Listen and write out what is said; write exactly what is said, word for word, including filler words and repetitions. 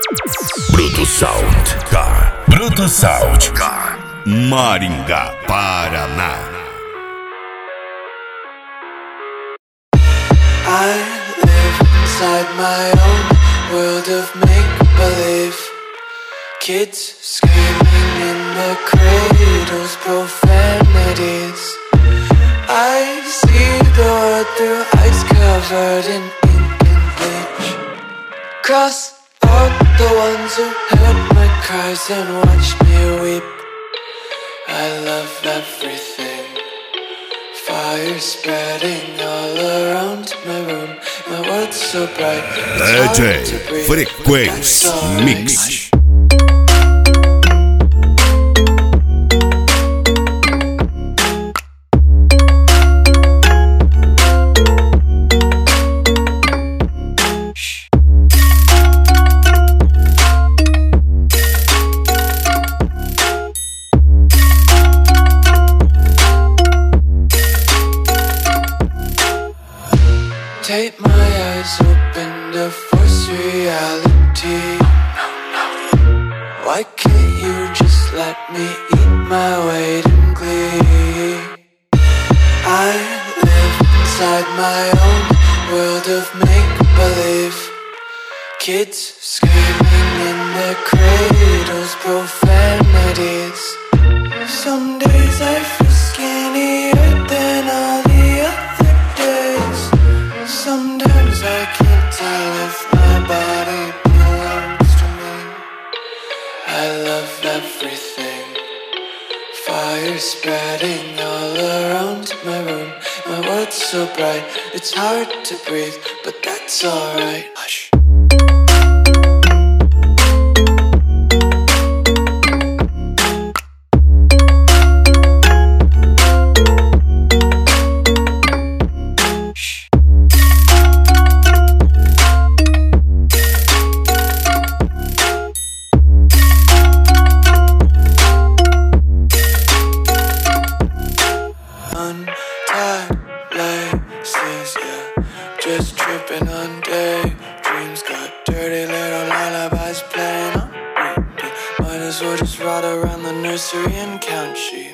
Bruto Sound Car. Bruto Sound Car. Maringá, Paraná. I live inside my own world of make-believe. Kids screaming in the cradles, profanities. I see the world through eyes covered in ink and bleach. Cross out the ones who heard my cries and watched me weep. I love everything. Fire spreading all around my room. My world's so bright, it's D hard to J breathe, Frequência but that's all Mix. right. Take my eyes open to force reality. Why can't you just let me eat my weight in glee? I live inside my own world of make-believe. Kids screaming in their cradles, profanities. Some days I feel skinnier than all the other days. Sometimes I can't tell if my body belongs to me. I love everything. Fire spreading all around my room. My world's so bright, it's hard to breathe, but that's alright. Hush. Untied laces, yeah. Just tripping on daydreams. Got dirty little lullabies playing on repeat. Might as well just ride around the nursery and count sheep.